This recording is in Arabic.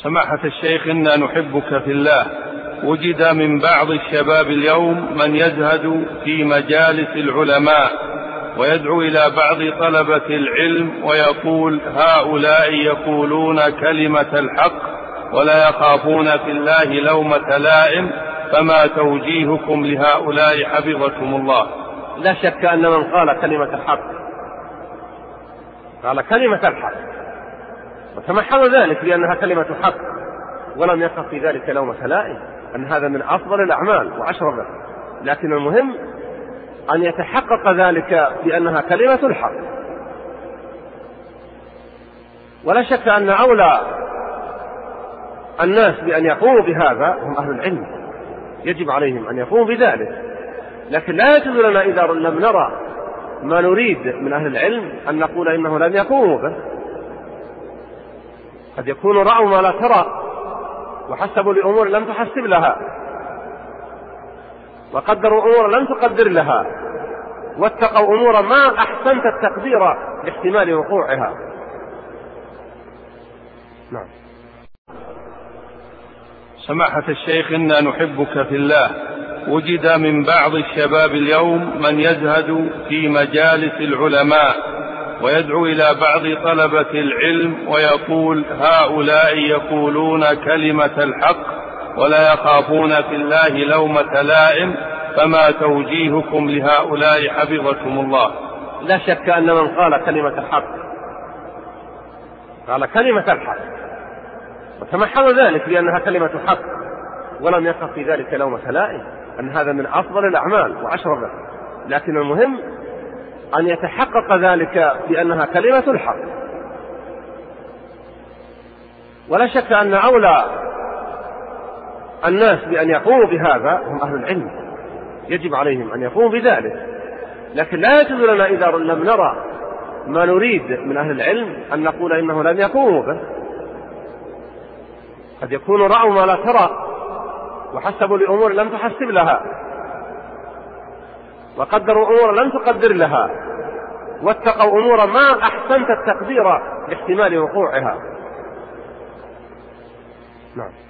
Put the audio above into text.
سماحة الشيخ، إنا نحبك في الله. وجد من بعض الشباب اليوم من يزهد في مجالس العلماء ويدعو إلى بعض طلبة العلم ويقول هؤلاء يقولون كلمة الحق ولا يخافون في الله لومة لائم، فما توجيهكم لهؤلاء حفظكم الله؟ لا شك أن من قال كلمة الحق قال كلمة الحق وتمحض ذلك لأنها كلمة حق ولم يخف في ذلك لومة لائم، أن هذا من أفضل الأعمال وأشرفه، لكن المهم أن يتحقق ذلك بأنها كلمة الحق. ولا شك أن أولى الناس بأن يقوموا بهذا هم أهل العلم، يجب عليهم أن يقوموا بذلك، لكن لا يجوز لنا إذا لم نرى ما نريد من أهل العلم أن نقول إنه لم يقوموا به. قد يكونوا رأوا ما لا ترى وحسبوا لأمور لم تحسب لها وقدروا أمور لم تقدر لها واتقوا أمور ما أحسنت التقدير لاحتمال وقوعها. نعم. سماحة الشيخ، إنا نحبك في الله. وجد من بعض الشباب اليوم من يزهد في مجالس العلماء ويدعو إلى بعض طلبة العلم ويقول هؤلاء يقولون كلمة الحق ولا يخافون في الله لومة لائم، فما توجيهكم لهؤلاء حفظكم الله؟ لا شك أن من قال كلمة الحق قال كلمة الحق وتمحض ذلك لأنها كلمة حق ولم يخف في ذلك لومة لائم، أن هذا من أفضل الأعمال وأشرفه، لكن المهم أن يتحقق ذلك بأنها كلمة الحق. ولا شك أن أولى الناس بأن يقوموا بهذا هم أهل العلم، يجب عليهم أن يقوموا بذلك، لكن لا يجوز لنا إذا لم نرى ما نريد من أهل العلم أن نقول إنه لم يقوموا به. قد يكونوا رأوا ما لا ترى وحسبوا لأمور لم تحسب لها وقدروا أمور لم تقدر لها واتقوا أمور ما أحسنت التقدير لاحتمال وقوعها. نعم.